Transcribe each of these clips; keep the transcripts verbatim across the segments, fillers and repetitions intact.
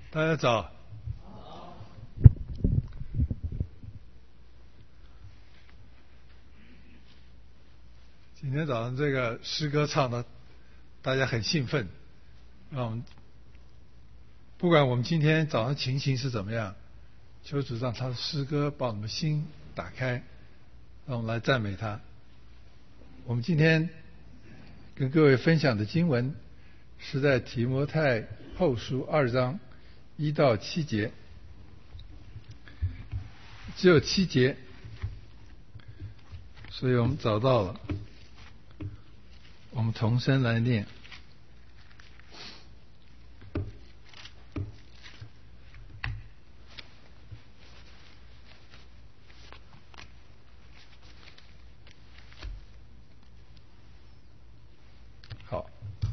大家早。今天早上这个诗歌唱的，大家很兴奋，让我们不管我们今天早上情形是怎么样，求主让他的诗歌把我们的心打开，让我们来赞美他。我们今天跟各位分享的经文是在提摩太后书二章一到七节，只有七节，所以我们找到了，我们同声来念。好，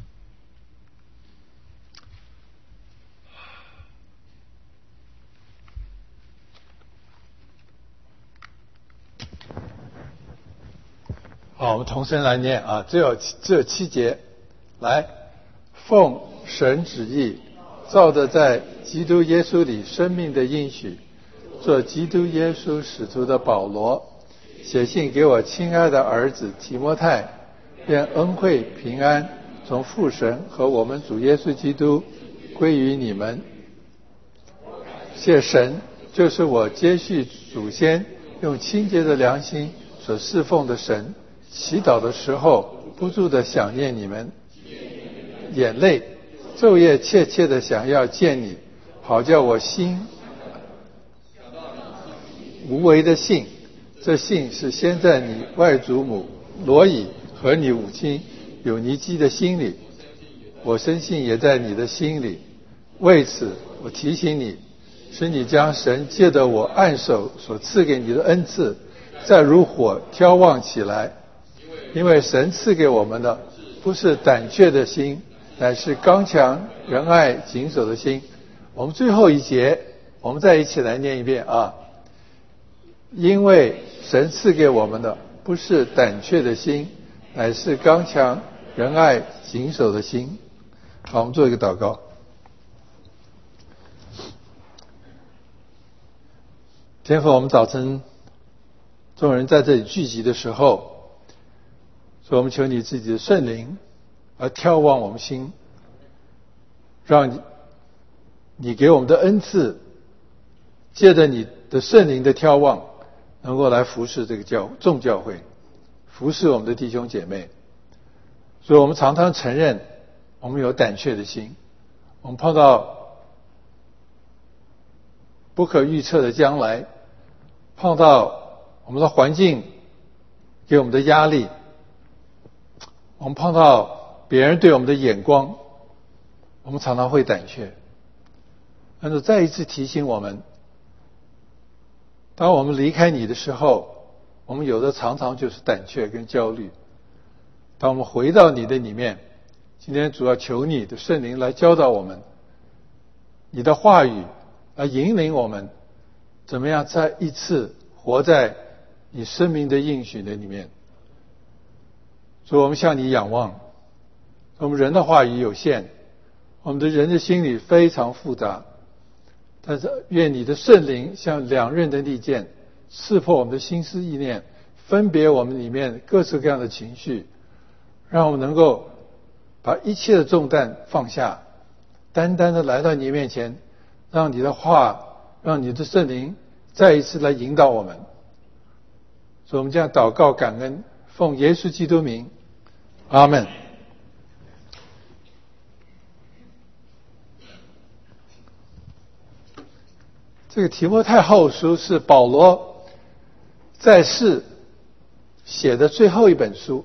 好，我们同声来念啊，只有只有七节，来，奉神旨意，照着在基督耶稣里生命的应许，做基督耶稣使徒的保罗，写信给我亲爱的儿子提摩太，愿恩惠平安从父神和我们主耶稣基督归于你们。谢神，就是我接续祖先用清洁的良心所侍奉的神。祈祷的时候不住地想念你们，眼泪昼夜切切地想要见你，好叫我心无为的信。这信是先在你外祖母罗以和你母亲有尼基的心里，我深信也在你的心里。为此我提醒你，使你将神借着我按手所赐给你的恩赐再如火挑旺起来。因为神赐给我们的不是胆怯的心，乃是刚强仁爱谨守的心。我们最后一节我们再一起来念一遍啊！因为神赐给我们的不是胆怯的心，乃是刚强仁爱谨守的心。好，我们做一个祷告。天父，我们早晨众人在这里聚集的时候，所以我们求你自己的圣灵而眺望我们心，让你你给我们的恩赐借着你的圣灵的眺望，能够来服侍这个教众教会，服侍我们的弟兄姐妹。所以我们常常承认我们有胆怯的心，我们碰到不可预测的将来，碰到我们的环境给我们的压力，我们碰到别人对我们的眼光，我们常常会胆怯。但是再一次提醒我们，当我们离开你的时候，我们有的常常就是胆怯跟焦虑。当我们回到你的里面，今天主要求你的圣灵来教导我们，你的话语来引领我们，怎么样再一次活在你生命的应许的里面。所以我们向你仰望。我们人的话语有限，我们的人的心理非常复杂，但是愿你的圣灵像两刃的利剑，刺破我们的心思意念，分别我们里面各式各样的情绪，让我们能够把一切的重担放下，单单的来到你面前，让你的话，让你的圣灵再一次来引导我们。所以我们这样祷告感恩，奉耶稣基督名，阿们。这个提摩太后书是保罗在世写的最后一本书。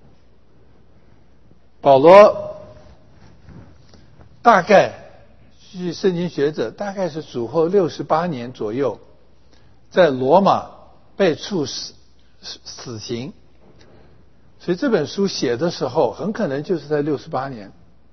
保罗大概据圣经学者大概是主后六十八年左右，在罗马被处死死刑，所以这本书写的时候很可能就是在六十八年。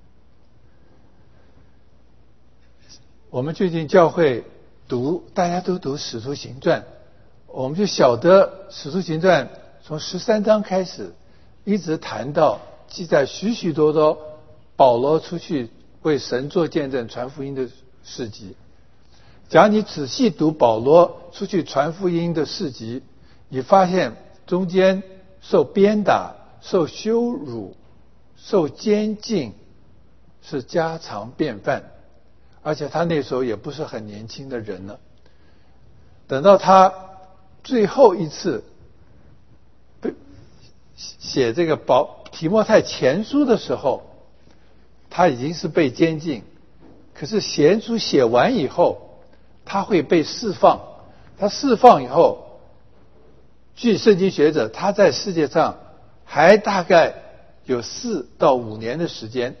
我们最近教会读，大家都读使徒行传，我们就晓得使徒行传从十三章开始一直谈到记载许许多多保罗出去为神做见证传福音的事迹。假如你仔细读保罗出去传福音的事迹，你发现中间受鞭打、受羞辱、受监禁是家常便饭，而且他那时候也不是很年轻的人了。等到他最后一次被写这个保提摩太前书的时候，他已经是被监禁，可是前书写完以后，他会被释放。他释放以后，据圣经学者，他在世界上还大概有四到五年的时间。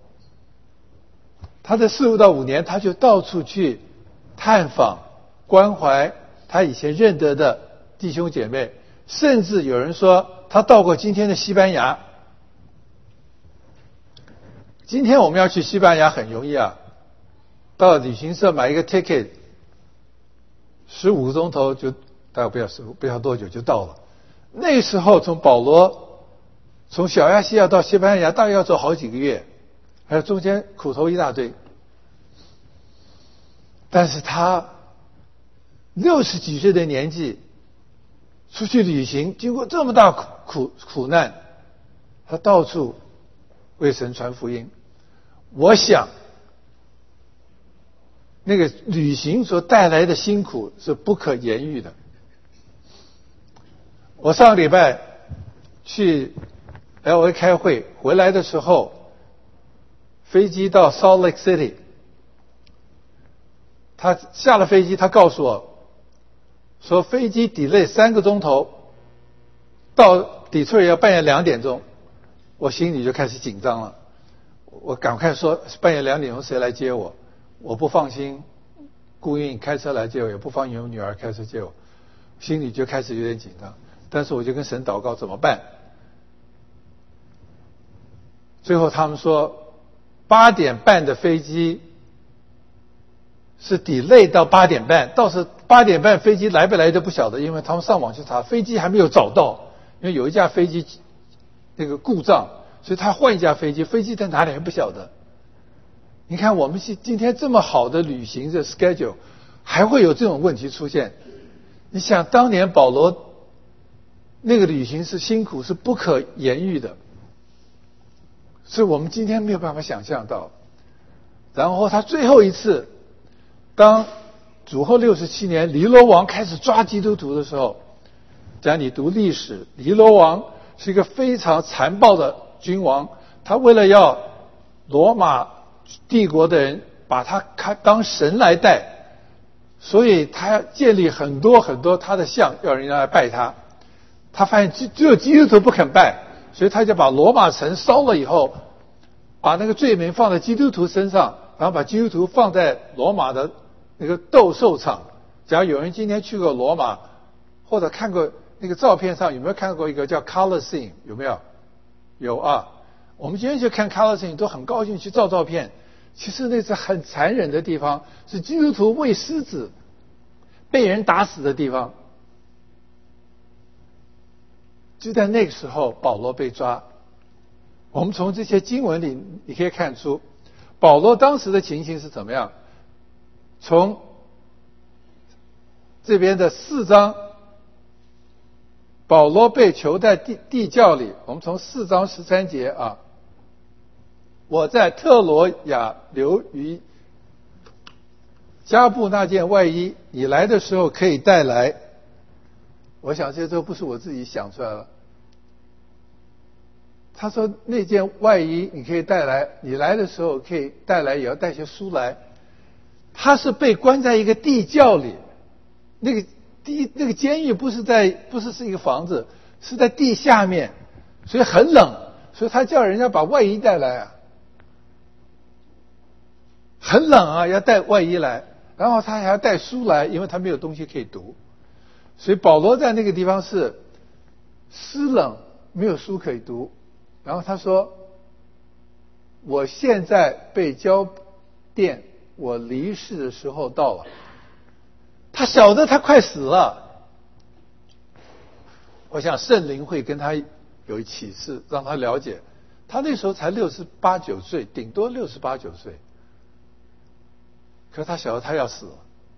他的四五到五年，他就到处去探访、关怀他以前认得的弟兄姐妹，甚至有人说他到过今天的西班牙。今天我们要去西班牙很容易啊，到旅行社买一个 ticket， 十五个钟头就大概不要十不要多久就到了。那时候从保罗从小亚细亚到西班牙大概要走好几个月，还有中间苦头一大堆。但是他六十几岁的年纪出去旅行，经过这么大苦苦苦难，他到处为神传福音。我想那个旅行所带来的辛苦是不可言喻的。我上个礼拜去 L A 开会，回来的时候飞机到 Salt Lake City， 他下了飞机，他告诉我说飞机 delay 三个钟头，到底特律要半夜两点钟，我心里就开始紧张了。我赶快说半夜两点钟谁来接我？我不放心顾运开车来接我，也不放心我女儿开车接我，心里就开始有点紧张。但是我就跟神祷告怎么办？最后他们说八点半的飞机是 delay 到八点半，倒是八点半飞机来不来都不晓得，因为他们上网去查，飞机还没有找到，因为有一架飞机那个故障，所以他换一架飞机，飞机在哪里还不晓得。你看我们今天这么好的旅行的 schedule， 还会有这种问题出现。你想当年保罗那个旅行是辛苦是不可言喻的，是我们今天没有办法想象到。然后他最后一次，当主后六十七年尼罗王开始抓基督徒的时候，只要你读历史，尼罗王是一个非常残暴的君王，他为了要罗马帝国的人把他当神来待，所以他建立很多很多他的像，要人家来拜他。他发现只有基督徒不肯拜，所以他就把罗马城烧了以后，把那个罪名放在基督徒身上，然后把基督徒放在罗马的那个斗兽场。假如有人今天去过罗马，或者看过那个照片上，有没有看过一个叫 Colosseum？ 有没有？有啊。我们今天去看 Colosseum 都很高兴去照照片，其实那是很残忍的地方，是基督徒喂狮子被人打死的地方。就在那个时候保罗被抓。我们从这些经文里你可以看出保罗当时的情形是怎么样。从这边的四章，保罗被囚在地地窖里，我们从四章十三节啊，我在特罗亚留于加布那件外衣，你来的时候可以带来。我想这些都不是我自己想出来了。他说那件外衣你可以带来，你来的时候可以带来，也要带些书来。他是被关在一个地窖里，那个地那个监狱不是在不是是一个房子，是在地下面，所以很冷，所以他叫人家把外衣带来啊。很冷啊，要带外衣来，然后他还要带书来，因为他没有东西可以读。所以保罗在那个地方是湿冷，没有书可以读。然后他说我现在被交奠，我离世的时候到了。他晓得他快死了，我想圣灵会跟他有启示，让他了解他那时候才六十八九岁，顶多六十八九岁。 可是他晓得他要死了。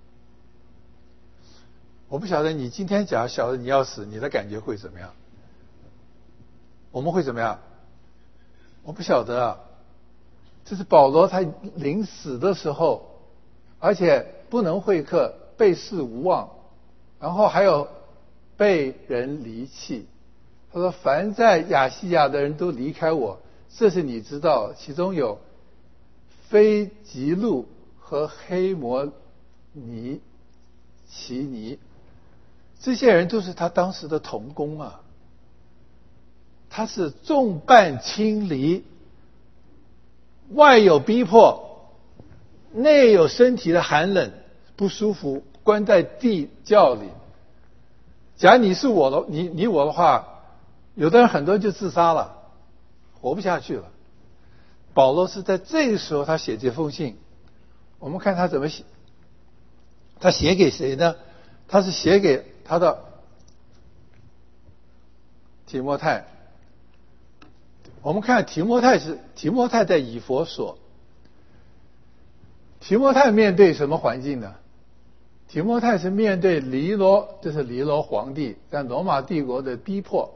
我不晓得你今天假如晓得你要死，你的感觉会怎么样？我们会怎么样？我不晓得啊。这是保罗他临死的时候，而且不能会客，被视无望，然后还有被人离弃。他说：“凡在亚细亚的人都离开我，这是你知道，其中有非吉路和黑摩尼奇尼，这些人都是他当时的同工啊。他是众伴亲离，外有逼迫，内有身体的寒冷不舒服，关在地窖里。假如你是我的，你你我的话，有的人很多人就自杀了，活不下去了。保罗是在这个时候他写这封信，我们看他怎么写。他写给谁呢？他是写给他的提摩太。我们看提摩太是提摩太在以弗所。提摩太面对什么环境呢？提摩太是面对尼罗，这是尼罗皇帝在罗马帝国的逼迫，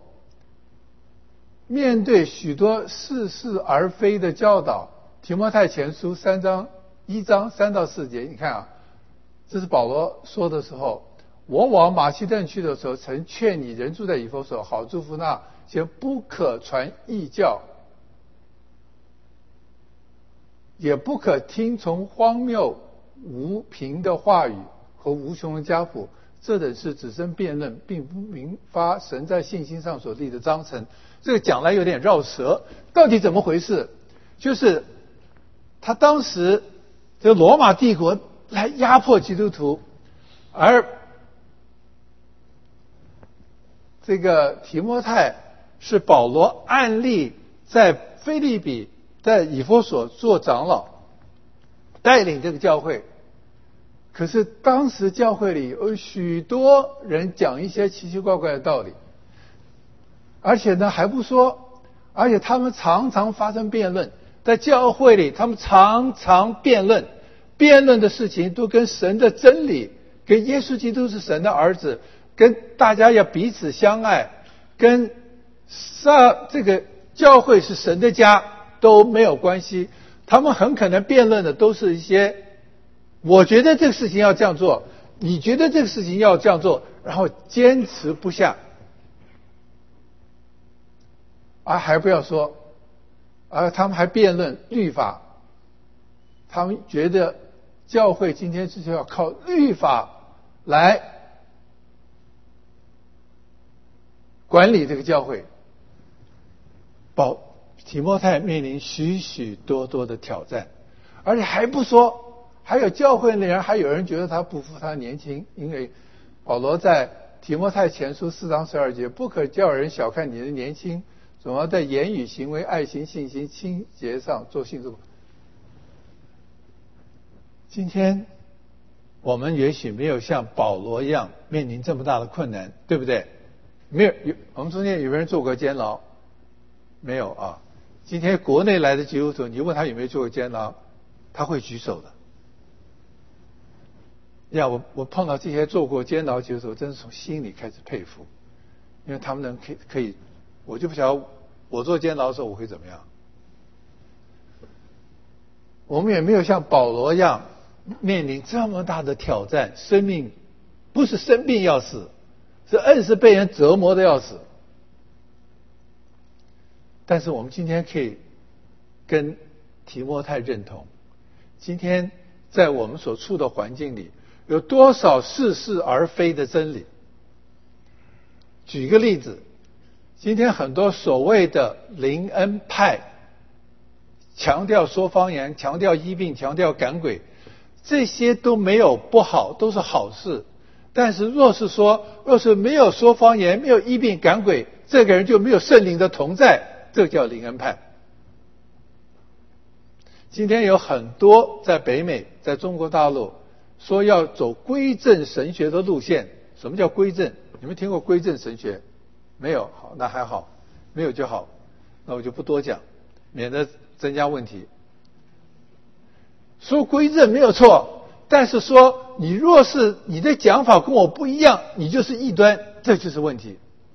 面对许多似是而非的教导。提摩太前书三章一章三到四节，你看啊，这是保罗说的时候，我往马其顿去的时候，曾劝你人住在以弗所，好祝福那些不可传异教，也不可听从荒谬无凭的话语和无穷的家谱，这等是只生辩论，并不明发神在信心上所立的章程。这个讲来有点绕舌，到底怎么回事？就是他当时这个罗马帝国来压迫基督徒，而这个提摩太是保罗按立在腓立比在以弗所做长老，带领这个教会。可是当时教会里有许多人讲一些奇奇怪怪的道理，而且呢还不说，而且他们常常发生辩论，在教会里他们常常辩论，辩论的事情都跟神的真理，跟耶稣基督是神的儿子，跟大家要彼此相爱，跟上这个教会是神的家都没有关系。他们很可能辩论的都是一些我觉得这个事情要这样做，你觉得这个事情要这样做，然后坚持不下。而还不要说，而他们还辩论律法，他们觉得教会今天是要靠律法来管理这个教会。保提摩太面临许许多多的挑战，而且还不说，还有教会的人，还有人觉得他不服他年轻，因为保罗在提摩太前书四章十二节，不可叫人小看你的年轻，总要在言语、行为、爱心、信心、清洁上做信主。今天我们也许没有像保罗一样面临这么大的困难，对不对？没有，有我们中间有没有人做过监牢？没有啊。今天国内来的基督徒，你问他有没有做过监牢，他会举手的。呀，我我碰到这些做过监牢基督徒，真是从心里开始佩服，因为他们能可以可以，我就不晓得我做监牢的时候我会怎么样。我们也没有像保罗一样面临这么大的挑战，生命不是生病要死，是硬是被人折磨的要死。但是我们今天可以跟提摩太认同，今天在我们所处的环境里，有多少似是而非的真理。举个例子，今天很多所谓的灵恩派强调说方言，强调医病，强调赶鬼，这些都没有不好，都是好事。但是若是说，若是没有说方言，没有医病赶鬼，这个人就没有圣灵的同在，这叫灵恩派。今天有很多在北美，在中国大陆说要走归正神学的路线。什么叫归正？你们听过归正神学没有？好，那还好，没有就好，那我就不多讲，免得增加问题。说归正没有错， 但是说你若是你的讲法跟我不一样，你就是异端，这就是问题。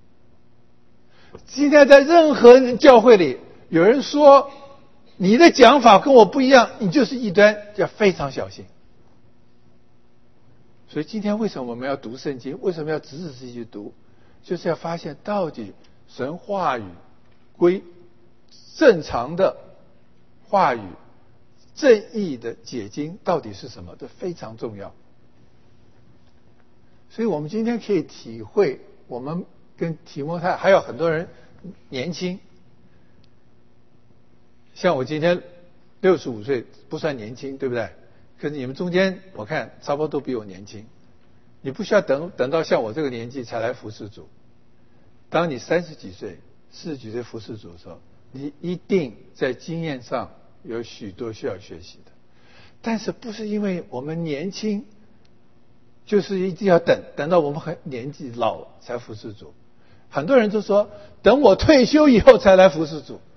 今天在任何教会里，有人说你的讲法跟我不一样，你就是异端，要非常小心。所以今天为什么我们要读圣经？为什么要仔仔细细读？就是要发现到底神话语归正常的话语正义的解经到底是什么，这非常重要。所以我们今天可以体会，我们跟提摩太还有很多人年轻，像我今天六十五岁不算年轻，对不对？可是你们中间我看差不多都比我年轻，你不需要等等到像我这个年纪才来服侍主。当你三十几岁四十几岁服侍主的时候，你一定在经验上有许多需要学习的。但是不是因为我们年轻就是一定要等等到我们很年纪老了才服侍主。很多人都说等我退休以后才来服侍主。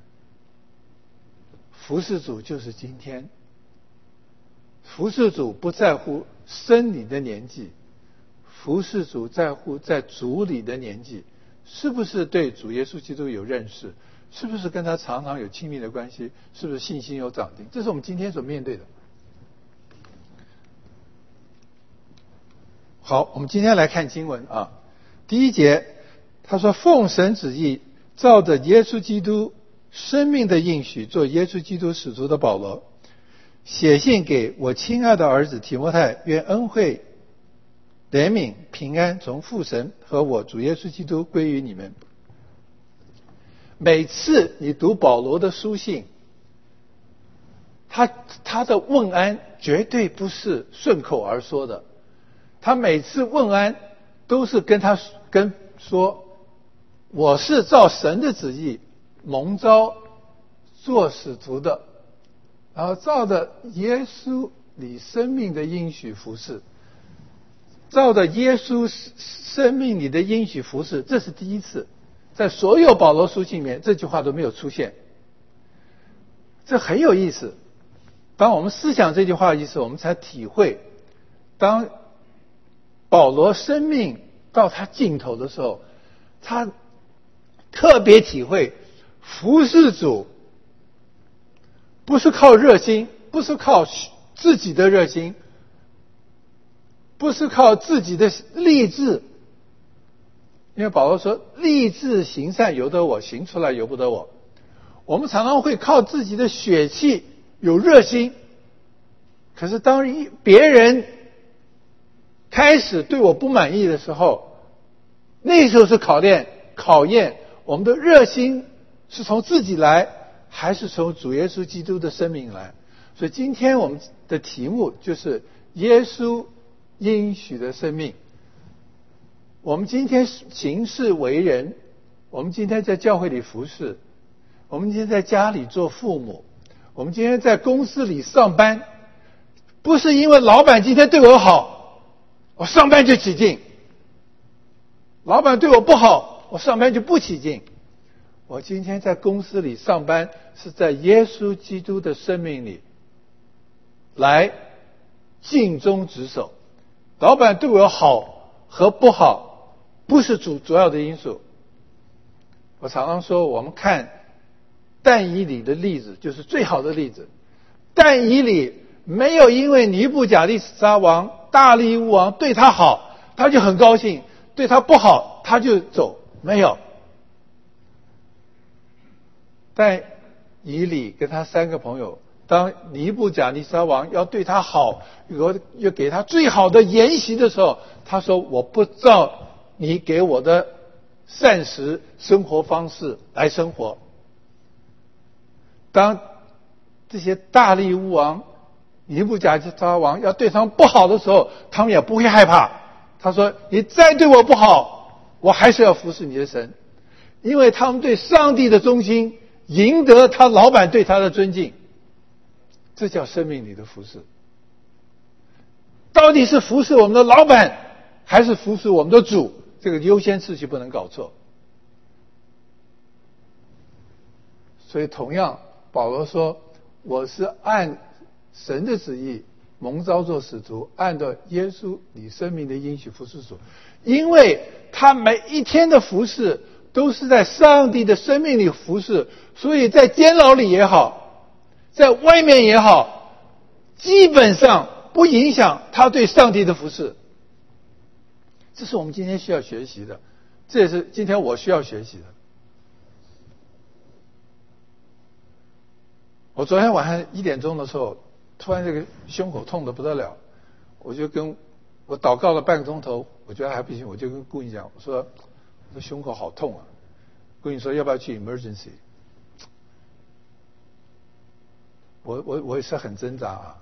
服侍主就是今天，服侍主不在乎生理的年纪，服侍主在乎在主里的年纪，是不是对主耶稣基督有认识，是不是跟他常常有亲密的关系，是不是信心有长进，这是我们今天所面对的。好，我们今天来看经文啊。第一节他说，奉神旨意照着耶稣基督生命的应许，做耶稣基督使徒的保罗，写信给我亲爱的儿子提摩太，愿恩惠怜悯平安从父神和我主耶稣基督归于你们。每次你读保罗的书信，他他的问安绝对不是顺口而说的，他每次问安都是跟他跟说，我是照神的旨意蒙召做使徒的，然后照着耶稣里生命的应许服侍，照着耶稣生命里的应许服侍，这是第一次，在所有保罗书信里面这句话都没有出现。这很有意思，当我们思想这句话的意思，我们才体会，当保罗生命到他尽头的时候，他特别体会服侍主不是靠热心，不是靠自己的热心，不是靠自己的立志，因为保罗说立志行善由得我，行出来由不得我。我们常常会靠自己的血气有热心，可是当别人开始对我不满意的时候，那时候是考验考验我们的热心是从自己来，还是从主耶稣基督的生命来。所以今天我们的题目就是耶稣应许的生命。我们今天行事为人，我们今天在教会里服侍，我们今天在家里做父母，我们今天在公司里上班，不是因为老板今天对我好，我上班就起劲，老板对我不好，我上班就不起劲。我今天在公司里上班，是在耶稣基督的生命里来尽忠职守。老板对我好和不好不是主主要的因素。我常常说，我们看但以理的例子就是最好的例子。但以理没有因为尼布甲利撒王大利乌王对他好他就很高兴，对他不好他就走，没有。但以理跟他三个朋友，当尼布甲尼撒王要对他好，又又给他最好的筵席的时候，他说我不照你给我的膳食生活方式来生活。当这些大利乌王尼布甲尼撒王要对他们不好的时候，他们也不会害怕。他说你再对我不好，我还是要服侍你的神，因为他们对上帝的忠心赢得他老板对他的尊敬。这叫生命里的服侍。到底是服侍我们的老板还是服侍我们的主，这个优先次序不能搞错。所以同样保罗说，我是按神的旨意蒙召做使徒，按照耶稣你生命的应许服侍主。因为他每一天的服侍都是在上帝的生命里服侍，所以在监牢里也好，在外面也好，基本上不影响他对上帝的服侍。这是我们今天需要学习的，这也是今天我需要学习的。我昨天晚上一点钟的时候，突然这个胸口痛得不得了，我就跟我祷告了半个钟头，我觉得还不行，我就跟顾影讲，我说我的胸口好痛啊。顾影说要不要去 emergency？ 我我我也是很挣扎啊。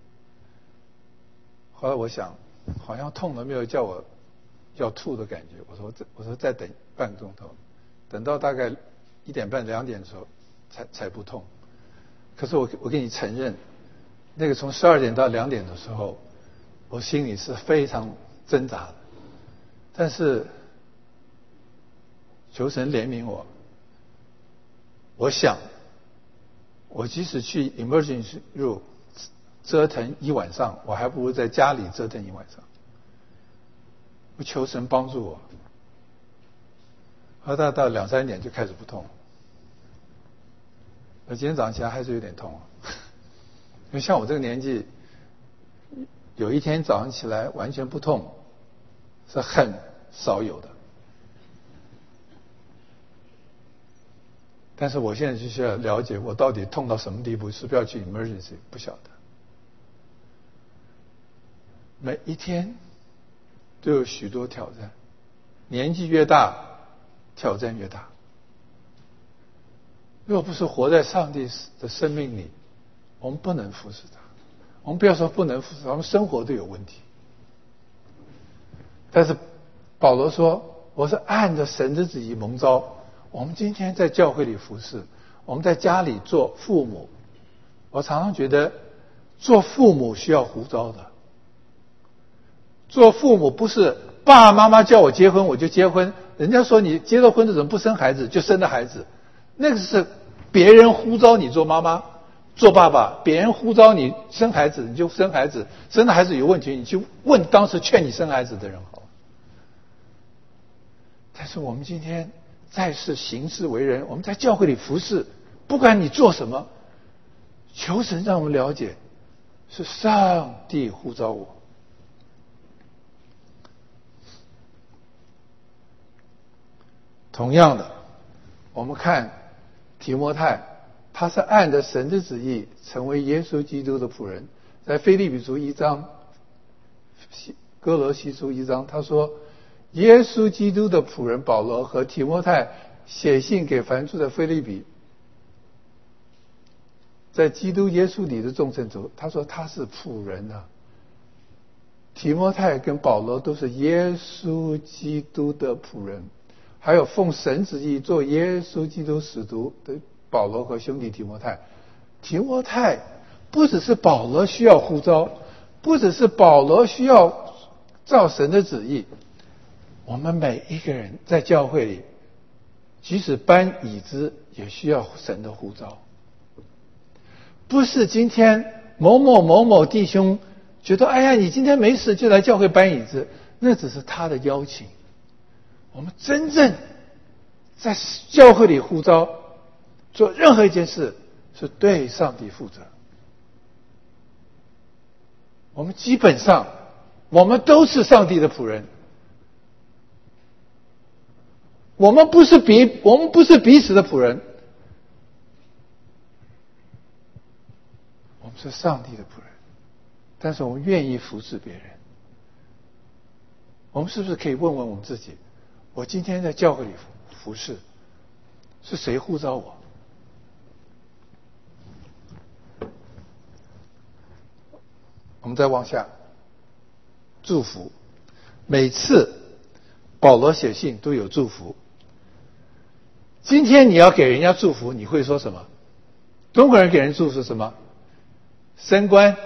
后来我想，好像痛了没有叫我要吐的感觉，我说我说再等半个钟头，等到大概一点半两点的时候才才不痛。可是我我跟你承认，那个从十二点到两点的时候，我心里是非常挣扎的。但是求神怜悯我，我想我即使去 emergency room 折腾一晚上，我还不如在家里折腾一晚上。我求神帮助我，而到到两三点就开始不痛。我今天早上起来还是有点痛，因为像我这个年纪，有一天早上起来完全不痛是很少有的。但是我现在就需要了解我到底痛到什么地步，是不是要去 emergency 不晓得。每一天都有许多挑战，年纪越大挑战越大。若不是活在上帝的生命里，我们不能服侍他。我们不要说不能服侍他，我们生活都有问题。但是保罗说，我是按着神的旨意蒙召。我们今天在教会里服侍，我们在家里做父母。我常常觉得做父母需要呼召的。做父母不是爸爸妈妈叫我结婚我就结婚，人家说你结了婚的人不生孩子就生了孩子，那个是别人呼召你做妈妈做爸爸，别人呼召你生孩子你就生孩子，生了孩子有问题你去问当时劝你生孩子的人好。但是我们今天在世行事为人，我们在教会里服侍，不管你做什么，求神让我们了解是上帝呼召我。同样的，我们看提摩太，他是按着神的旨意成为耶稣基督的仆人。在腓立比书一章，哥罗西书一章，他说耶稣基督的仆人保罗和提摩太写信给凡住在腓立比在基督耶稣里的众圣徒，他说他是仆人啊。提摩太跟保罗都是耶稣基督的仆人，还有奉神旨意做耶稣基督使徒的保罗和兄弟提摩太。提摩太不只是保罗需要呼召，不只是保罗需要照神的旨意，我们每一个人在教会里，即使搬椅子也需要神的呼召。不是今天某某某某弟兄觉得哎呀你今天没事就来教会搬椅子，那只是他的邀请。我们真正在教会里呼召做任何一件事是对上帝负责。我们基本上我们都是上帝的仆人，我们不是彼我们不是彼此的仆人，我们是上帝的仆人，但是我们愿意服侍别人。我们是不是可以问问我们自己，我今天在教会里服侍是谁呼召我？我们再往下，祝福。每次保罗写信都有祝福。今天你要给人家祝福，你会说什么？中国人给人祝福是什么？升官、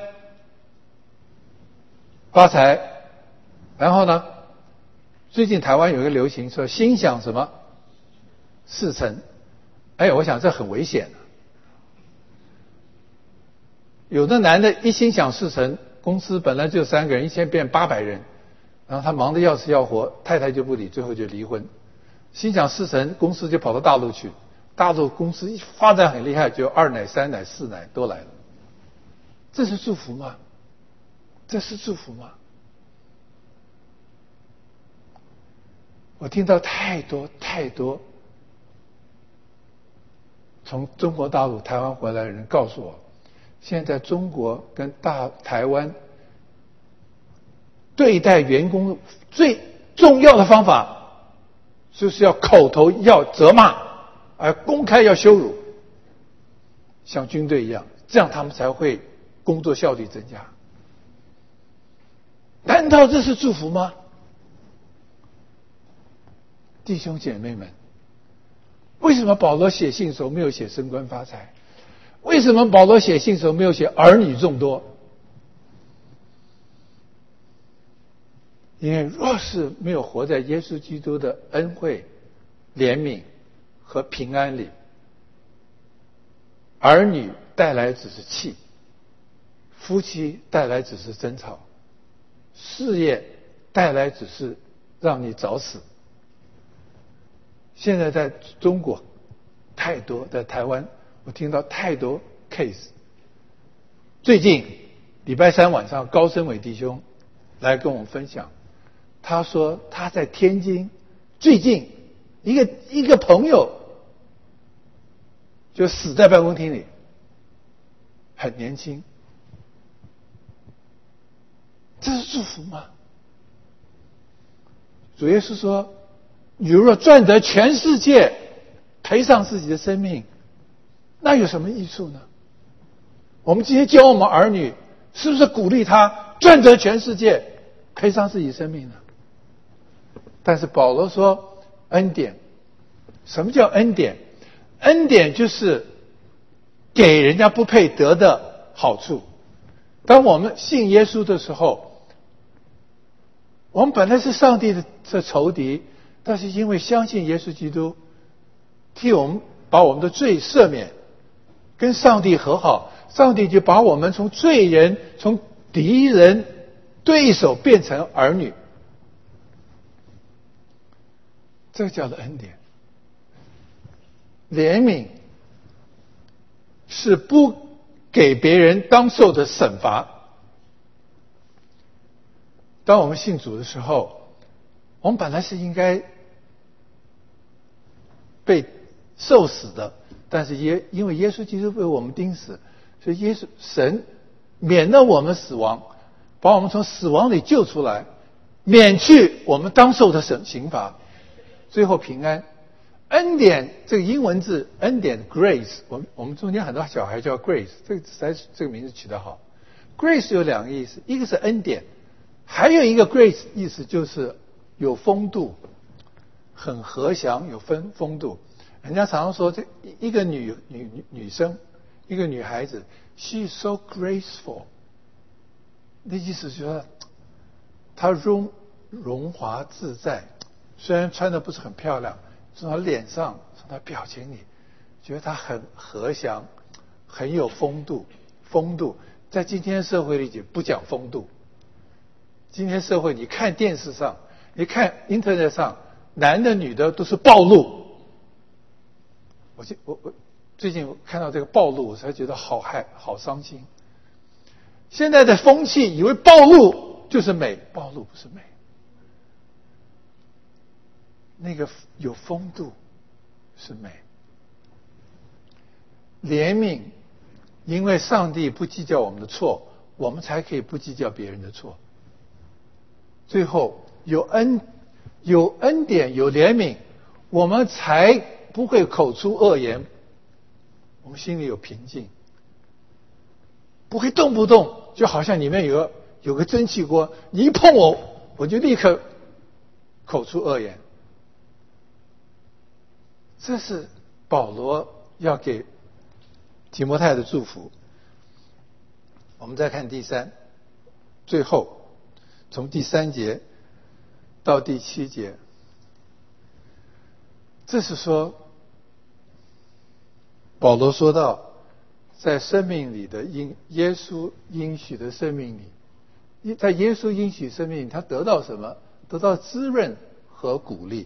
发财，然后呢？最近台湾有一个流行说心想什么事成，哎，我想这很危险。有的男的一心想事成， 公司本来就三个人，一天变八百人，然后他忙得要死要活，太太就不理，最后就离婚。心想事成，公司就跑到大陆去，大陆公司一发展很厉害，就二奶、三奶、四奶都来了。这是祝福吗？这是祝福吗？我听到太多太多从中国大陆、台湾回来的人告诉我，现在中国跟大台湾对待员工最重要的方法，就是要口头要责骂，而公开要羞辱，像军队一样，这样他们才会工作效率增加。难道这是祝福吗？弟兄姐妹们，为什么保罗写信的时候没有写升官发财？为什么保罗写信的时候没有写儿女众多？因为若是没有活在耶稣基督的恩惠、怜悯和平安里，儿女带来只是气，夫妻带来只是争吵，事业带来只是让你早死。现在在中国太多，在台湾我听到太多 case。 最近礼拜三晚上高升伟弟兄来跟我们分享，他说他在天津最近一个一个朋友就死在办公厅里，很年轻。这是祝福吗？主耶稣说，你若赚得全世界，赔上自己的生命，那有什么益处呢？我们今天教我们儿女，是不是鼓励他赚得全世界，赔上自己生命呢？但是保罗说恩典，什么叫恩典？恩典就是给人家不配得的好处。当我们信耶稣的时候，我们本来是上帝的仇敌，但是因为相信耶稣基督替我们把我们的罪赦免，跟上帝和好，上帝就把我们从罪人、从敌人、对手变成儿女。这叫做恩典。怜悯是不给别人当受的惩罚。当我们信主的时候，我们本来是应该被受死的，但是耶因为耶稣基督为我们钉死，所以耶稣神免了我们死亡，把我们从死亡里救出来，免去我们当受的审刑罚，最后平安。恩典这个英文字恩典 grace， 我们我们中间很多小孩叫 grace， 这个实在是这个名字取得好。grace 有两个意思，一个是恩典，还有一个 grace 意思就是有风度，很和祥，有风风度。人家常常说，这一个女女女生，一个女孩子 ，she is so graceful， 那意思就是说她荣荣华自在，虽然穿的不是很漂亮。从他脸上，从他表情里，觉得他很和祥，很有风度。风度在今天社会里就不讲风度。今天社会，你看电视上，你看 internet 上，男的女的都是暴露。我我我最近看到这个暴露，我才觉得好害好伤心。现在的风气以为暴露就是美，暴露不是美。那个有风度是美。怜悯，因为上帝不计较我们的错，我们才可以不计较别人的错。最后有恩有恩典有怜悯，我们才不会口出恶言，我们心里有平静，不会动不动就好像里面有个有个蒸汽锅，你一碰我我就立刻口出恶言。这是保罗要给提摩太的祝福。我们再看第三，最后从第三节到第七节，这是说保罗说到在生命里的应耶稣应许的生命里在耶稣应许生命，他得到什么？得到滋润和鼓励。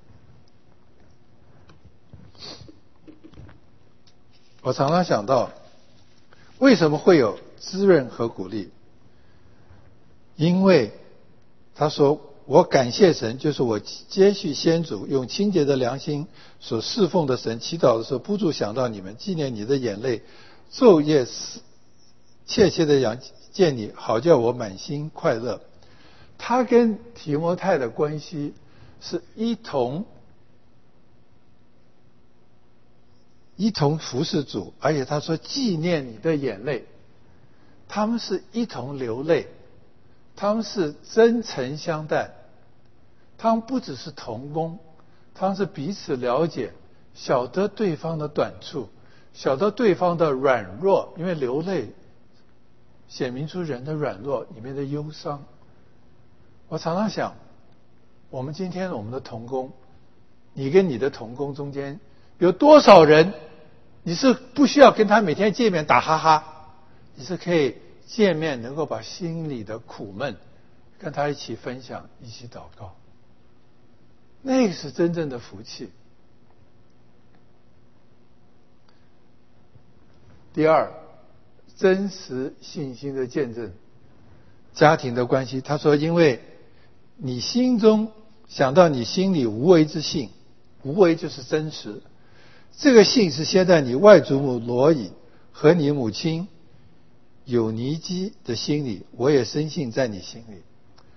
我常常想到，为什么会有滋润和鼓励？因为他说，我感谢神，就是我接续先祖用清洁的良心所侍奉的神，祈祷的时候不住想到你们，纪念你的眼泪，昼夜切切的仰见你，好叫我满心快乐。他跟提摩太的关系是一同一同服侍主，而且他说纪念你的眼泪，他们是一同流泪，他们是真诚相待，他们不只是同工，他们是彼此了解，晓得对方的短处，晓得对方的软弱，因为流泪显明出人的软弱里面的忧伤。我常常想，我们今天我们的同工，你跟你的同工中间有多少人你是不需要跟他每天见面打哈哈，你是可以见面能够把心里的苦闷跟他一起分享，一起祷告，那个是真正的福气。第二，真实信心的见证，家庭的关系。他说因为你心中想到你心里无为之信，无为就是真实，这个信是先在你外祖母罗以和你母亲有尼基的心里，我也深信在你心里。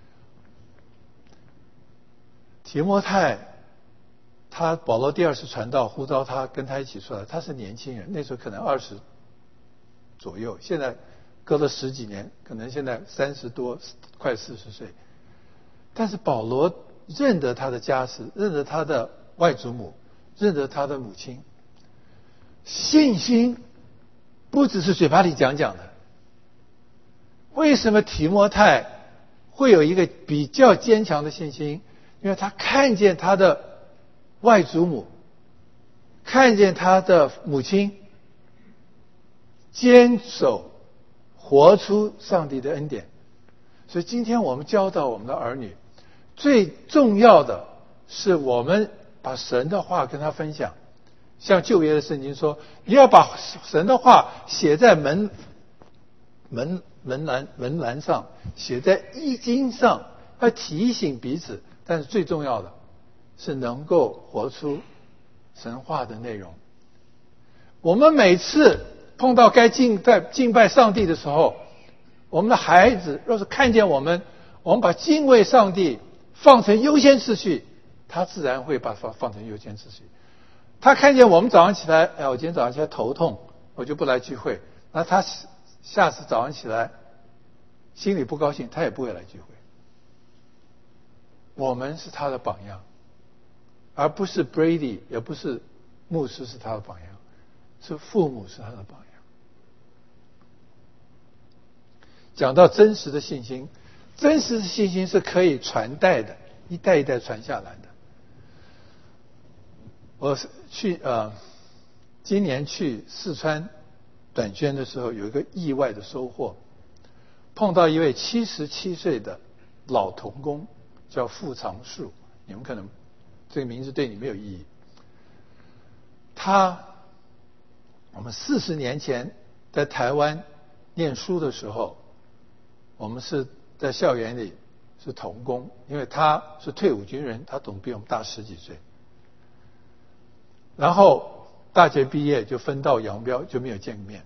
提摩太他保罗第二次传道呼召他跟他一起出来，他是年轻人，那时候可能二十左右，现在隔了十几年，可能现在三十多快四十岁。但是保罗认得他的家世，认得他的外祖母，认得他的母亲。信心不只是嘴巴里讲讲的。为什么提摩太会有一个比较坚强的信心？因为他看见他的外祖母，看见他的母亲坚守活出上帝的恩典。所以今天我们教导我们的儿女，最重要的是我们把神的话跟他分享。像旧约的圣经说，你要把神的话写在门门门栏门栏上，写在衣襟上，要提醒彼此。但是最重要的是能够活出神话的内容。我们每次碰到该敬拜敬拜上帝的时候，我们的孩子若是看见我们，我们把敬畏上帝放成优先次序，他自然会把它放成优先次序。他看见我们早上起来，哎，我今天早上起来头痛，我就不来聚会。那他下次早上起来心里不高兴，他也不会来聚会。我们是他的榜样，而不是 Brady， 也不是牧师是他的榜样，是父母是他的榜样。讲到真实的信心，真实的信心是可以传代的，一代一代传下来的。我去呃，今年去四川短宣的时候，有一个意外的收获，碰到一位七十七岁的老童工，叫傅长树，你们可能这个名字对你没有意义。他，我们四十年前在台湾念书的时候，我们是在校园里是童工，因为他是退伍军人，他总比我们大十几岁。然后大学毕业就分道扬镳，就没有见面。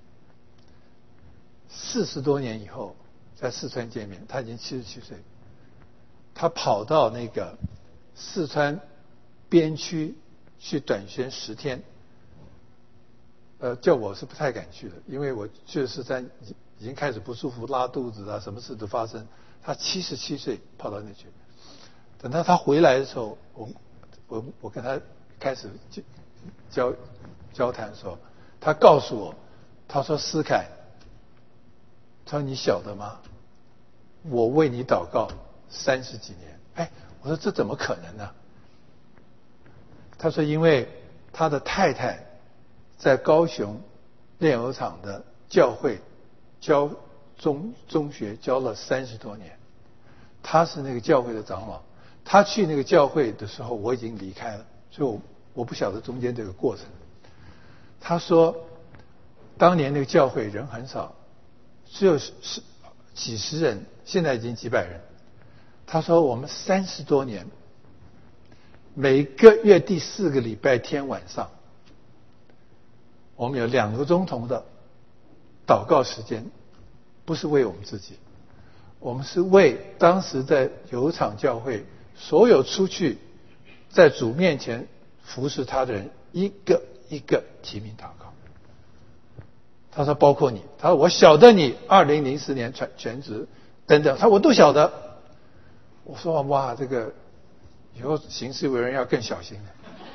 四十多年以后在四川见面，他已经七十七岁。他跑到那个四川边区去短宣十天，呃，叫我是不太敢去的，因为我去了四川已经开始不舒服，拉肚子啊，什么事都发生。他七十七岁跑到那去，等到他回来的时候，我我我跟他开始交交谈的时候，他告诉我，他说思凯，他说你晓得吗？我为你祷告三十几年。哎，我说这怎么可能呢？他说因为他的太太在高雄炼油厂的教会教中中学教了三十多年，他是那个教会的长老。他去那个教会的时候，我已经离开了，所以我我不晓得中间这个过程。他说，当年那个教会人很少，只有十几十人，现在已经几百人。他说我们三十多年，每个月第四个礼拜天晚上，我们有两个钟头的祷告时间，不是为我们自己，我们是为当时在油厂教会所有出去在主面前服侍他的人，一个一个提名祷告。他说包括你，他说我晓得你二零零四年全全职等等，他说我都晓得。我说哇，这个以后行事为人要更小心了。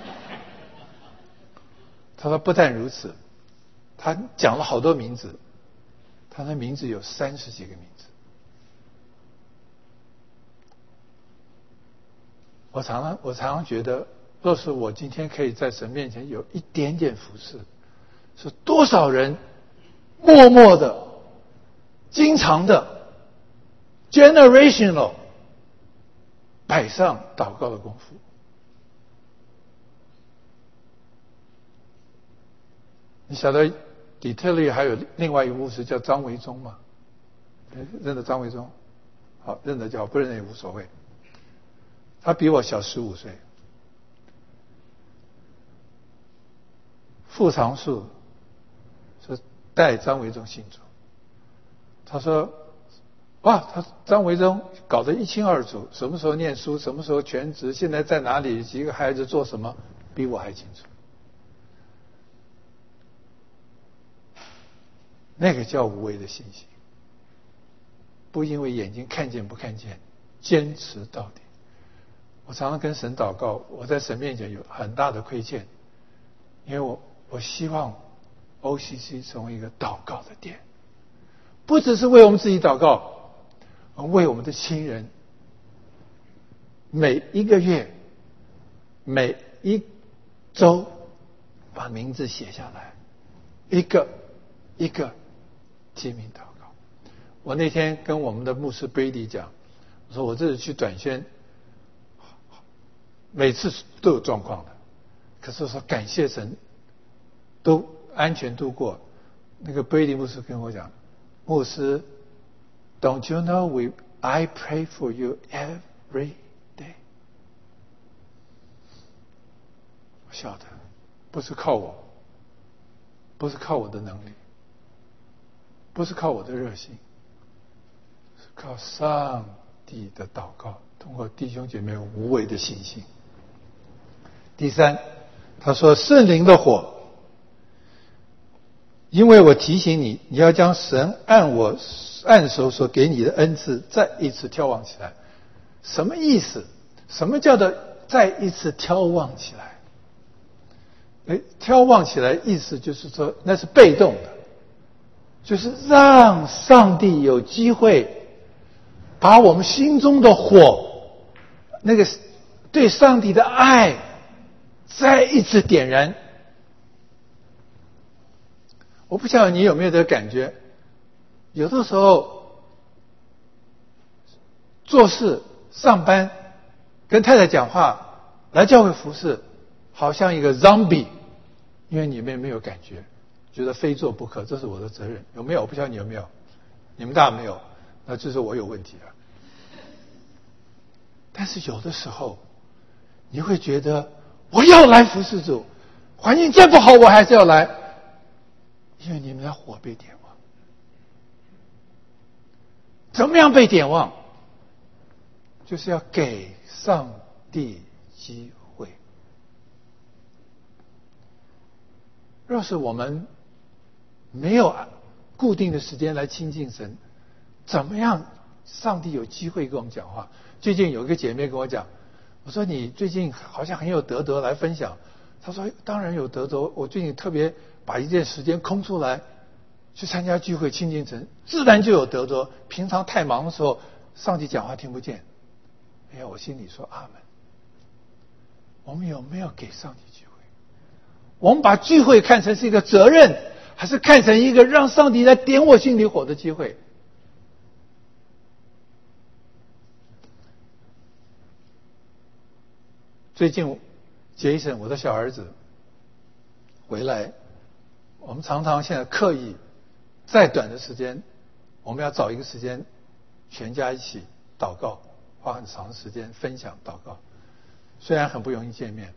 他说不但如此，他讲了好多名字，他的名字有三十几个名字。我常常我常常觉得，若是我今天可以在神面前有一点点服侍，是多少人默默的、经常的、generational 摆上祷告的功夫。你晓得底特律还有另外一个牧师叫张维忠吗？认得张维忠？好，认得就好，不认得也无所谓。他比我小十五岁。傅长树是带张维忠信主，他说哇，他张维忠搞得一清二楚，什么时候念书，什么时候全职，现在在哪里，几个孩子做什么，比我还清楚。那个叫无畏的信心，不因为眼睛看见不看见，坚持到底。我常常跟神祷告，我在神面前有很大的亏欠，因为我我希望 O C C 成为一个祷告的殿，不只是为我们自己祷告，为我们的亲人，每一个月每一周把名字写下来，一个一个提名祷告。我那天跟我们的牧师 Brady 讲，我说我这次去短宣，每次都有状况的，可是我说感谢神，都安全度过。那个 Brady 牧师跟我讲，牧师 ，Don't you know we I pray for you every day。我晓得，不是靠我，不是靠我的能力，不是靠我的热心，是靠上帝的祷告，通过弟兄姐妹无畏的信心。第三，他说圣灵的火，因为我提醒你，你要将神按我按手所给你的恩赐再一次眺望起来。什么意思？什么叫做再一次眺望起来？哎，眺望起来意思就是说那是被动的，就是让上帝有机会把我们心中的火，那个对上帝的爱再一次点燃。我不晓得你有没有这个感觉，有的时候做事上班跟太太讲话来教会服侍，好像一个 zombie， 因为你们没有感觉，觉得非做不可，这是我的责任。有没有？我不晓得你有没有，你们大没有，那就是我有问题了。但是有的时候你会觉得我要来服侍主，环境再不好我还是要来，因为你们的火被点旺。怎么样被点旺？就是要给上帝机会。若是我们没有固定的时间来亲近神，怎么样上帝有机会跟我们讲话？最近有一个姐妹跟我讲，我说你最近好像很有得着来分享。她说当然有得着，我最近特别把一点时间空出来去参加聚会亲近神，自然就有得着。平常太忙的时候上帝讲话听不见。哎呀，我心里说阿们。我们有没有给上帝机会？我们把聚会看成是一个责任，还是看成一个让上帝来点我心里火的机会？ 最近杰森我的小儿子回来，我们常常现在刻意再短的时间，我们要找一个时间全家一起祷告，花很长的时间分享祷告，虽然很不容易见面。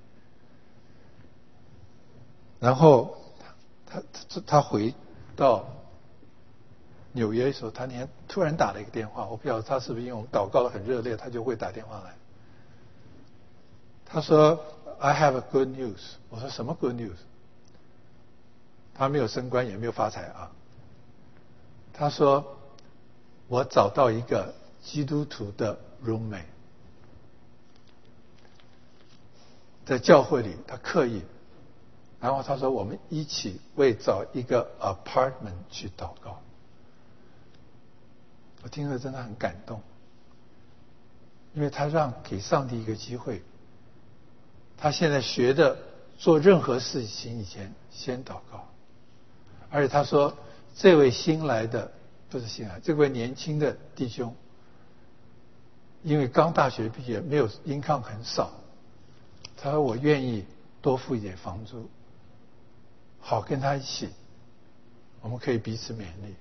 然后他他他回到纽约的时候，他那天突然打了一个电话，我不晓得他是不是因为我们祷告得很热烈，他就会打电话来。他说 I have a good news。 我说什么 good news？ 他没有升官也没有发财啊。他说我找到一个基督徒的 roommate， 在教会里他刻意，然后他说我们一起为找一个 apartment 去祷告。我听了真的很感动，因为他让给上帝一个机会，他现在学的做任何事情以前先祷告。而且他说这位新来的不是新来这位年轻的弟兄，因为刚大学毕业，没有 income 很少，他说我愿意多付一点房租，好跟他一起，我们可以彼此勉励。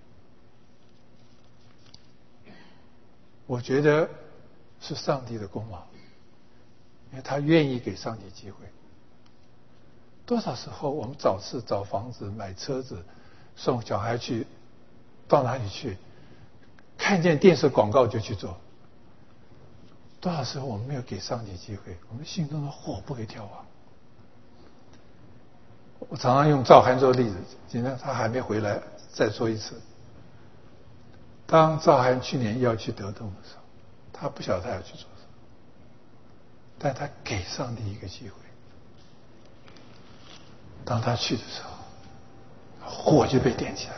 我觉得是上帝的功劳，因为他愿意给上帝机会。多少时候我们找事、找房子、买车子、送小孩去到哪里去，看见电视广告就去做。多少时候我们没有给上帝机会，我们心中的火不给挑旺。我常常用赵涵做例子，今天他还没回来，再说一次。当赵涵去年要去德东的时候，他不晓得他要去做什么，但他给上帝一个机会。当他去的时候，火就被点起来。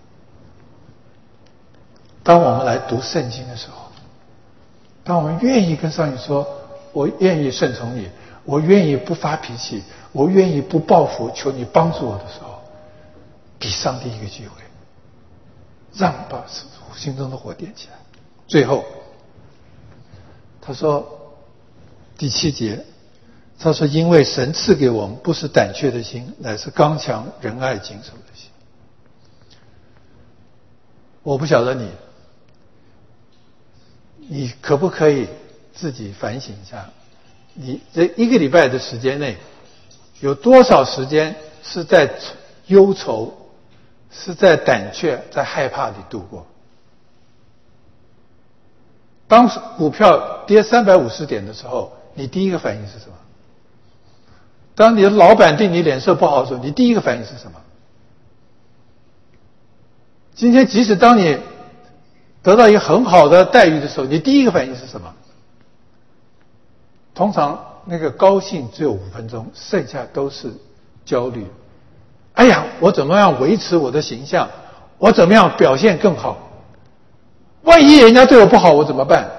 当我们来读圣经的时候，当我们愿意跟上帝说我愿意顺从你，我愿意不发脾气，我愿意不报复，求你帮助我的时候，给上帝一个机会，让把心中的火点起来。最后他说第七节，他说因为神赐给我们不是胆怯的心，乃是刚强仁爱谨守的心。我不晓得你你可不可以自己反省一下，你这一个礼拜的时间内有多少时间是在忧愁，是在胆怯，在害怕里度过。当股票跌三百五十点的时候，你第一个反应是什么？当你的老板对你脸色不好的时候，你第一个反应是什么？今天即使当你得到一个很好的待遇的时候，你第一个反应是什么？通常那个高兴只有五分钟，剩下都是焦虑。哎呀，我怎么样维持我的形象？我怎么样表现更好？万一人家对我不好，我怎么办？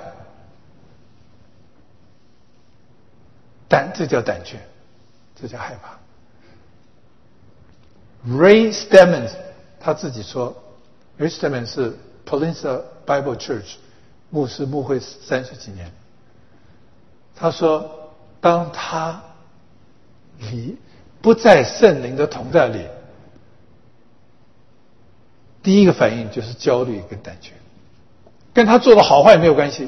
胆，这叫胆怯，这叫害怕。Ray Stedman 他自己说 ，Ray Stedman 是 Peninsula Bible Church 牧师牧会三十几年。他说，当他离不在圣灵的同在里，第一个反应就是焦虑跟胆怯，跟他做的好坏没有关系。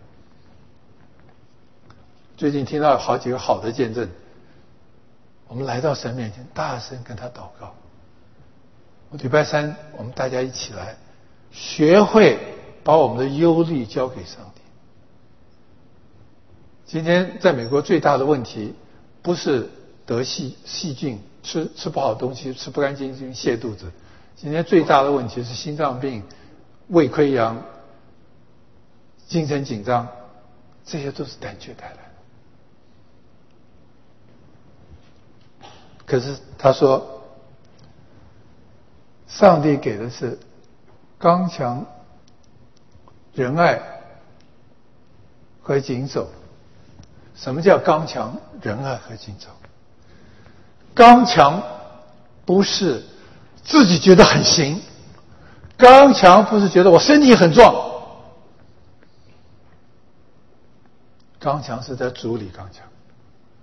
最近听到好几个好的见证，我们来到神面前，大声跟他祷告。礼拜三我们大家一起来，学会把我们的忧虑交给上帝。今天在美国最大的问题不是得细细菌，吃吃不好的东西，吃不干净净泻肚子。今天最大的问题是心脏病、胃溃疡、精神紧张，这些都是胆怯带来的。可是他说，上帝给的是刚强、仁爱和谨守。什么叫刚强、仁爱和谨守？刚强不是自己觉得很行，刚强不是觉得我身体很壮，刚强是在主里刚强。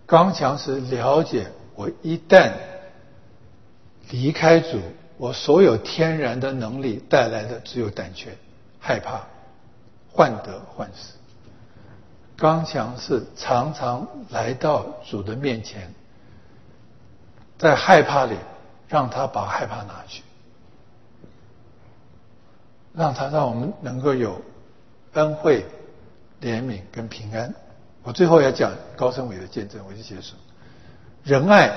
刚强是了解我一旦离开主，我所有天然的能力带来的只有胆怯、害怕、患得患失。刚强是常常来到主的面前，在害怕里让他把害怕拿去，让他让我们能够有恩惠、怜悯跟平安。我最后要讲高升伟的见证，我就结束。仁爱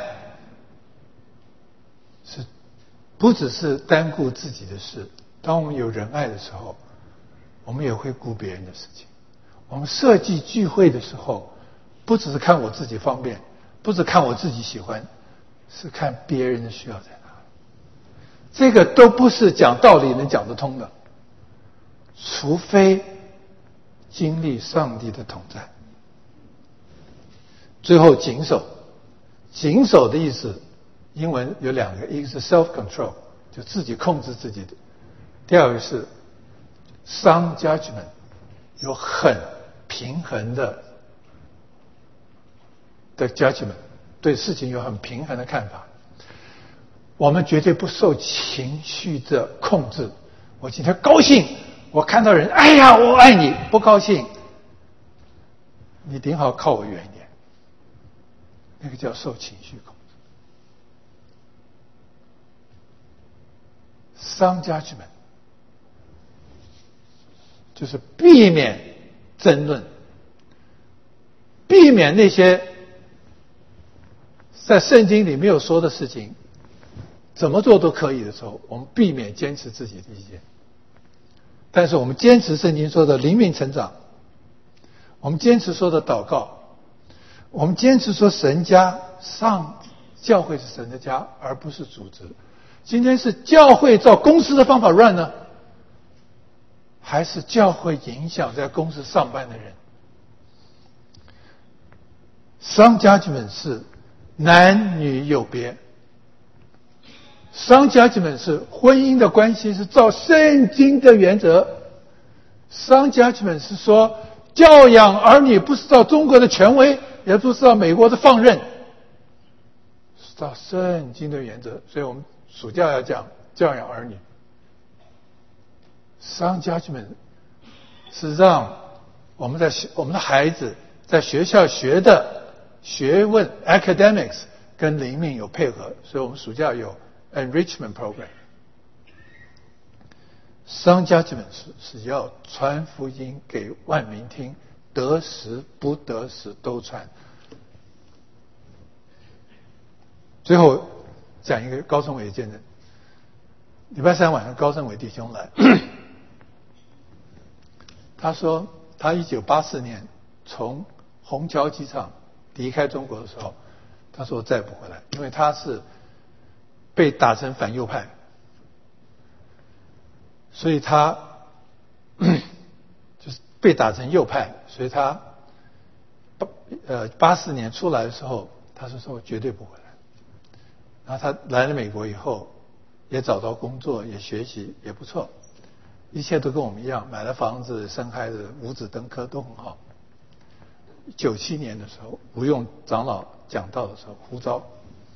是不只是单顾自己的事，当我们有仁爱的时候，我们也会顾别人的事情。我们设计聚会的时候，不只是看我自己方便，不只看我自己喜欢，是看别人的需要在哪里。这个都不是讲道理能讲得通的，除非经历上帝的同在。最后谨守，谨守的意思英文有两个，一个是 self-control， 就自己控制自己的，第二个是 sound judgment， 有很平衡的的 judgment， 对事情有很平衡的看法。我们绝对不受情绪的控制。我今天高兴，我看到人，哎呀，我爱你；不高兴，你顶好靠我远一点。那个叫受情绪控制。sound judgment 就是避免争论，避免那些在圣经里没有说的事情，怎么做都可以的时候，我们避免坚持自己的意见。但是我们坚持圣经说的灵命成长，我们坚持说的祷告，我们坚持说神家，上教会是神的家，而不是组织。今天是教会照公司的方法 run 呢，还是教会影响在公司上班的人？Sound judgment 是男女有别。Sound judgment 是婚姻的关系是照圣经的原则。Sound judgment 是说教养儿女不是照中国的权威，也不是照美国的放任，是照圣经的原则。所以我们暑假要讲教养儿女。Sound judgment 是让我们在我们的孩子在学校学的学问 academics 跟灵命有配合，所以我们暑假有 enrichment program。Sound judgment 是是要传福音给万民听，得时不得时都传。最后讲一个高升伟的见证。礼拜三晚上高升伟弟兄来，他说他一九八四年从虹桥机场离开中国的时候，他说我再不回来，因为他是被打成反右派，所以他就是被打成右派，所以他呃八四年出来的时候，他说说我绝对不回来。然后他来了美国以后，也找到工作，也学习也不错，一切都跟我们一样，买了房子，生孩子，五子登科都很好。九七年的时候，吴用长老讲道的时候呼召，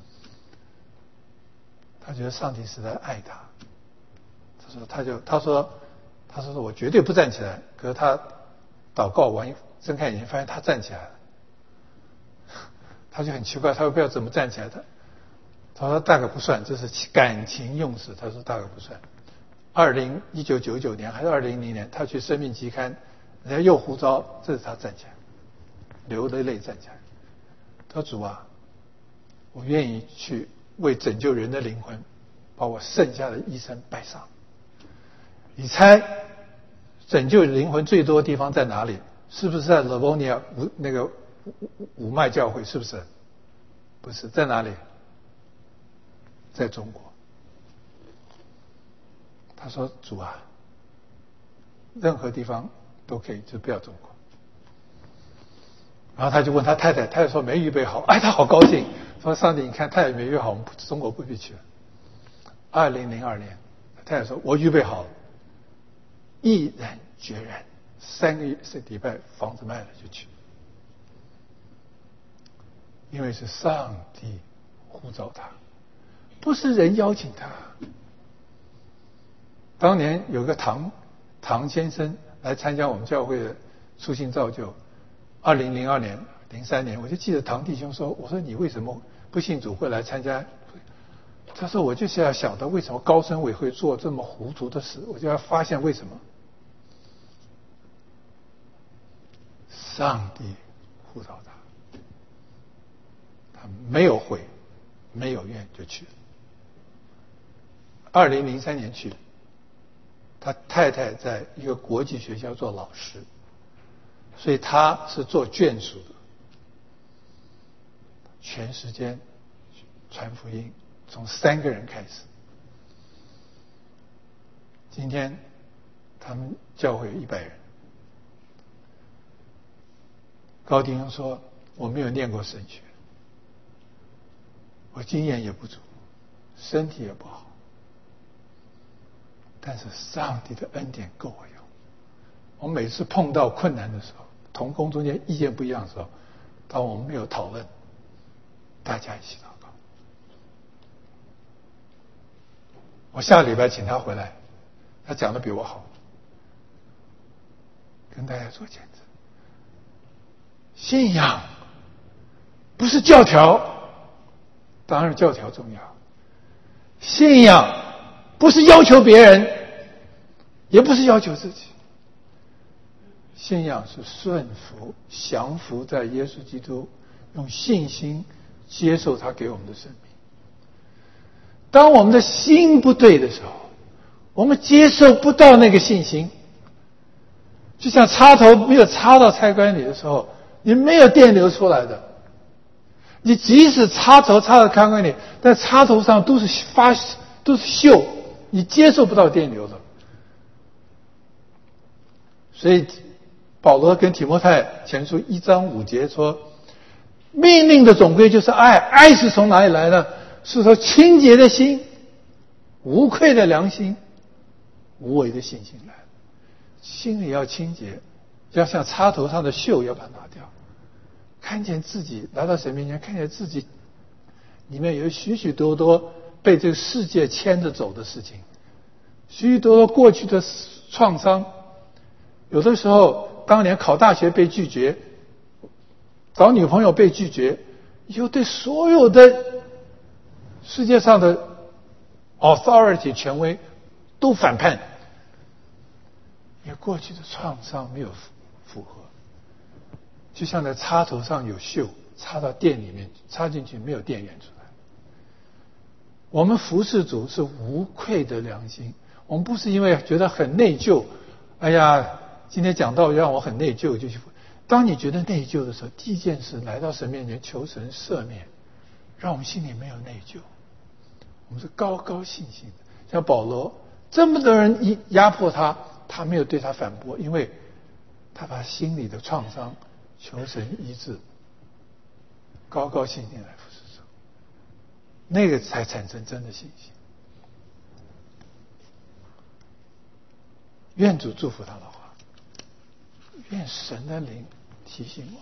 他觉得上帝是在爱他，他说他就他说他说我绝对不站起来，可是他祷告完睁开眼睛发现他站起来了，他就很奇怪，他又不知道怎么站起来的。他说大概不算，这是感情用事。他说大概不算。二零一九九九年还是二零零年，他去生命期刊，人家又呼召，这是他站起来，流着泪站起来。他说主啊，我愿意去为拯救人的灵魂，把我剩下的一生摆上。你猜拯救灵魂最多的地方在哪里？是不是在 Livonia 那个五麦教会？是不是？不是，在哪里？在中国。他说主啊，任何地方都可以，就不要中国。然后他就问他太太，太太说没预备好。哎，他好高兴，说上帝你看太太没预备好，我们中国不必去了。二零零二年，太太说我预备好了，毅然决然，三个月礼拜房子卖了就去。 因为是上帝呼召他，不是人邀请他。当年有个唐唐先生来参加我们教会的初信造就，二零零二年、零三年，我就记得唐弟兄说：“我说你为什么不信主会来参加？”他说：“我就是要晓得为什么高升伟会做这么糊涂的事，我就要发现为什么。”上帝呼召他，他没有悔，没有怨就去了。二零零三年去，他太太在一个国际学校做老师，所以他是做眷属的，全时间传福音，从三个人开始。今天他们教会有一百人。高弟兄说：“我没有念过神学，我经验也不足，身体也不好，但是上帝的恩典够我用。我每次碰到困难的时候，同工中间意见不一样的时候，当我们没有讨论，大家一起祷告。我下个礼拜请他回来，他讲的比我好，跟大家做见证。信仰不是教条，当然教条重要。信仰不是要求别人，也不是要求自己。信仰是顺服、降服在耶稣基督，用信心接受他给我们的生命。当我们的心不对的时候，我们接受不到那个信心。就像插头没有插到菜缸里的时候，你没有电流出来的。你即使插头插到开关里，但插头上都是发都是锈，你接受不到电流的。所以保罗跟提摩太前书一章五节说，命令的总归就是爱，爱是从哪里来的？是说清洁的心，无愧的良心，无为的信心来的。心里要清洁，要像插头上的锈要把它拿掉，看见自己来到神面前，看见自己里面有许许多多被这个世界牵着走的事情，许许多多过去的创伤。有的时候当年考大学被拒绝，找女朋友被拒绝，以后对所有的世界上的 authority 权威都反叛，因为过去的创伤没有符合。就像在插头上有锈，插到电里面，插进去没有电源出来。我们服侍主是无愧的良心，我们不是因为觉得很内疚，哎呀今天讲道让我很内疚就去。当你觉得内疚的时候，第一件事来到神面前求神赦免，让我们心里没有内疚，我们是高高兴兴的。像保罗这么多人一压迫他，他没有对他反驳，因为他把心里的创伤求神医治，高高兴兴来服侍主，那个才产生真的信心。愿主祝福他的话，愿神的灵提醒我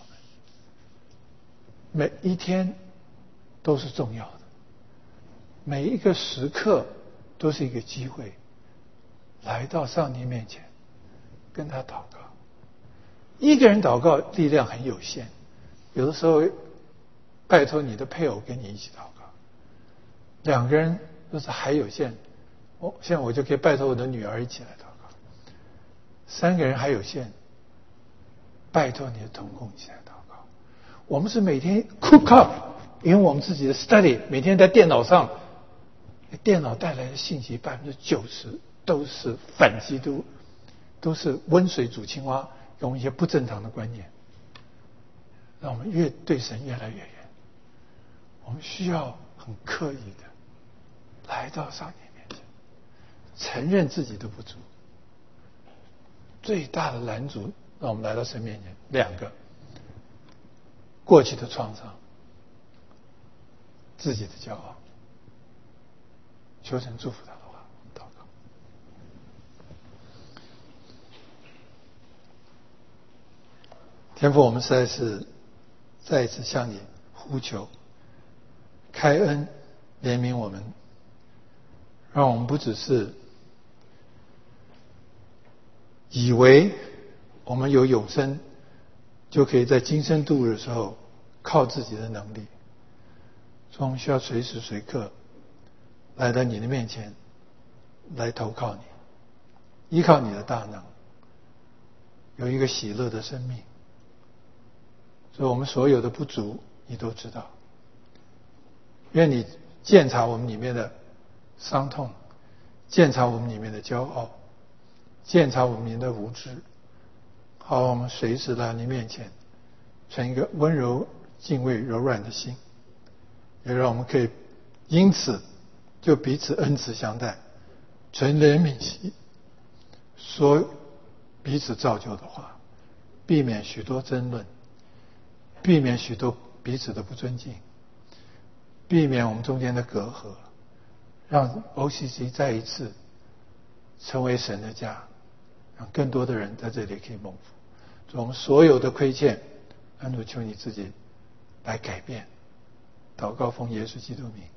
们，每一天都是重要的，每一个时刻都是一个机会，来到上帝面前跟他祷告。一个人祷告力量很有限，有的时候拜托你的配偶跟你一起祷告，两个人都是还有限，我现在我就可以拜托我的女儿一起来祷告，三个人还有限，拜托你的同工一起来祷告。我们是每天 cook up， 因为我们自己的 study 每天在电脑上，电脑带来的信息百分之九十都是反基督，都是温水煮青蛙，用一些不正常的观念，让我们越对神越来越远。我们需要很刻意的来到上帝面前，承认自己的不足。最大的拦阻让我们来到神面前两个：过去的创伤，自己的骄傲。求神祝福他的话，祷告。天父，我们实在是再一次向你呼求，开恩怜悯我们，让我们不只是以为我们有永生就可以在今生度日的时候靠自己的能力，所以我们需要随时随刻来到你的面前来投靠你，依靠你的大能，有一个喜乐的生命。所以我们所有的不足你都知道，愿你鉴察我们里面的伤痛，鉴察我们里面的骄傲，鉴察我们里面的无知，好，我们随时来你面前存一个温柔敬畏柔软的心，也让我们可以因此就彼此恩慈相待，存怜悯心，说彼此造就的话，避免许多争论，避免许多彼此的不尊敬，避免我们中间的隔阂，让 O C C 再一次成为神的家，让更多的人在这里可以蒙福。所以我们所有的亏欠，恩主求你自己来改变。祷告奉耶稣基督名。